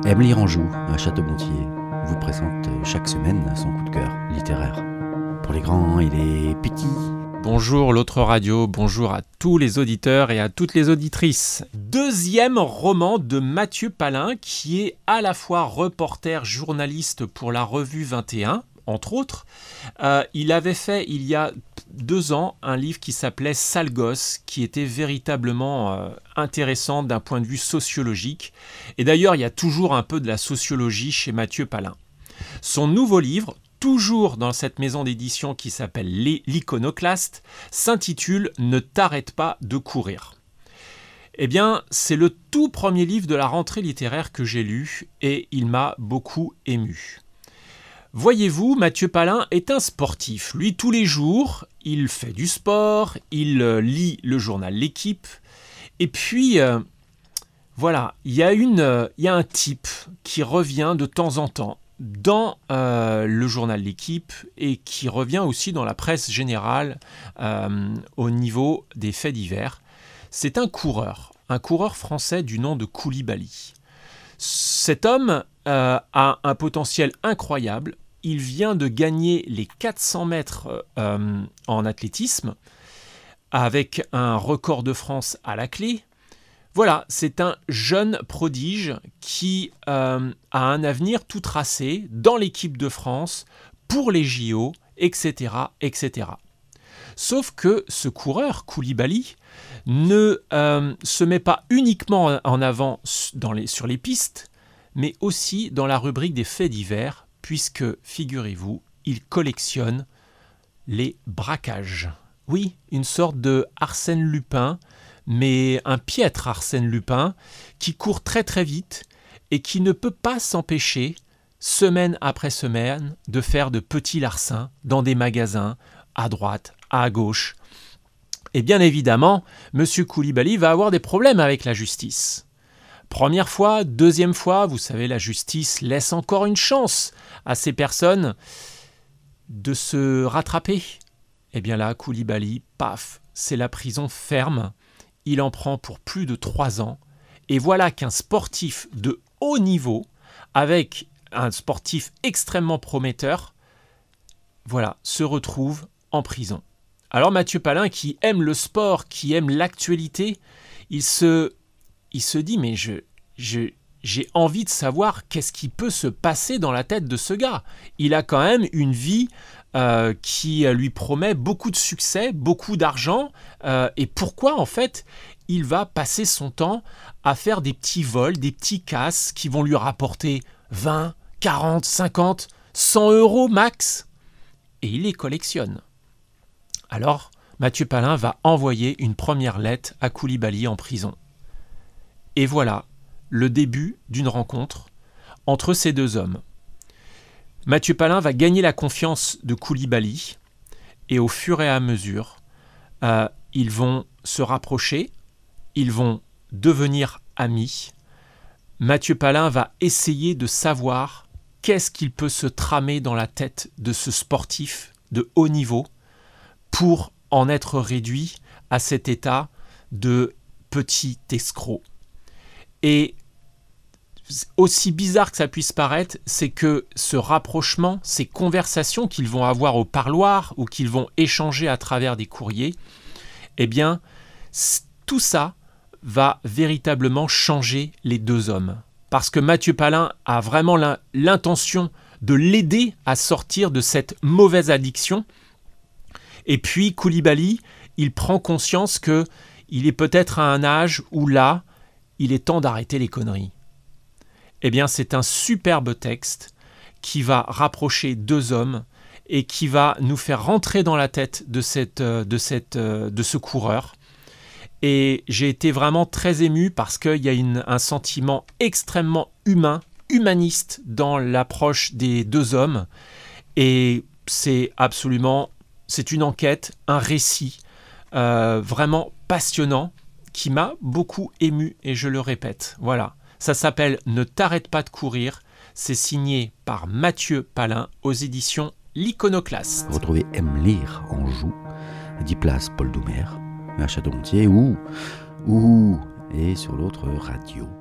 Aime lire Anjou, à Château-Gontier, vous présente chaque semaine son coup de cœur littéraire. Pour les grands et les petits. Bonjour l'autre radio, bonjour à tous les auditeurs et à toutes les auditrices. Deuxième roman de Mathieu Palin, qui est à la fois reporter, journaliste pour la revue 21, entre autres. Il avait fait, il y a 2 ans, un livre qui s'appelait Sale gosse, qui était véritablement intéressant d'un point de vue sociologique. Et d'ailleurs, il y a toujours un peu de la sociologie chez Mathieu Palin. Son nouveau livre, toujours dans cette maison d'édition qui s'appelle L'Iconoclaste, s'intitule « Ne t'arrête pas de courir ». Eh bien, c'est le tout premier livre de la rentrée littéraire que j'ai lu et il m'a beaucoup ému. Voyez-vous, Mathieu Palin est un sportif. Lui, tous les jours, il fait du sport, il lit le journal L'Équipe. Et puis, voilà, il y a un type qui revient de temps en temps dans le journal L'Équipe et qui revient aussi dans la presse générale au niveau des faits divers. C'est un coureur français du nom de Koulibaly. Cet homme a un potentiel incroyable. Il vient de gagner les 400 mètres en athlétisme avec un record de France à la clé. Voilà, c'est un jeune prodige qui a un avenir tout tracé dans l'équipe de France, pour les JO, etc., etc. Sauf que ce coureur, Koulibaly, ne se met pas uniquement en avant sur les pistes, mais aussi dans la rubrique des faits divers, puisque, figurez-vous, il collectionne les braquages. Oui, une sorte de Arsène Lupin, mais un piètre Arsène Lupin, qui court très très vite et qui ne peut pas s'empêcher, semaine après semaine, de faire de petits larcins dans des magasins, à droite, à gauche. Et bien évidemment, M. Koulibaly va avoir des problèmes avec la justice. Première fois, deuxième fois, vous savez, la justice laisse encore une chance à ces personnes de se rattraper. Et bien là, Koulibaly, paf, c'est la prison ferme. Il en prend pour plus de 3 ans. Et voilà qu'un sportif de haut niveau, avec un sportif extrêmement prometteur, voilà, se retrouve en prison. Alors Mathieu Palin, qui aime le sport, qui aime l'actualité, il se dit, mais j'ai envie de savoir qu'est-ce qui peut se passer dans la tête de ce gars. Il a quand même une vie qui lui promet beaucoup de succès, beaucoup d'argent. Et pourquoi, en fait, il va passer son temps à faire des petits vols, des petits casses qui vont lui rapporter 20, 40, 50, 100 euros max. Et il les collectionne. Alors, Mathieu Palin va envoyer une première lettre à Koulibaly en prison. Et voilà le début d'une rencontre entre ces deux hommes. Mathieu Palin va gagner la confiance de Koulibaly et au fur et à mesure, ils vont se rapprocher, ils vont devenir amis. Mathieu Palin va essayer de savoir qu'est-ce qu'il peut se tramer dans la tête de ce sportif de haut niveau pour en être réduit à cet état de petit escroc. Et aussi bizarre que ça puisse paraître, c'est que ce rapprochement, ces conversations qu'ils vont avoir au parloir ou qu'ils vont échanger à travers des courriers, eh bien, tout ça va véritablement changer les deux hommes. Parce que Mathieu Palin a vraiment l'intention de l'aider à sortir de cette mauvaise addiction. Et puis Koulibaly, il prend conscience qu'il est peut-être à un âge où là, il est temps d'arrêter les conneries. Eh bien, c'est un superbe texte qui va rapprocher deux hommes et qui va nous faire rentrer dans la tête de ce coureur. Et j'ai été vraiment très ému parce qu'il y a un sentiment extrêmement humaniste dans l'approche des deux hommes. Et c'est une enquête, un récit vraiment passionnant qui m'a beaucoup ému et je le répète. Voilà, ça s'appelle « Ne t'arrête pas de courir ». C'est signé par Mathieu Palin aux éditions L'Iconoclaste. Retrouvez Aime lire Anjou, 10 places Paul Doumer, à Château-Gontier ou et sur l'autre radio.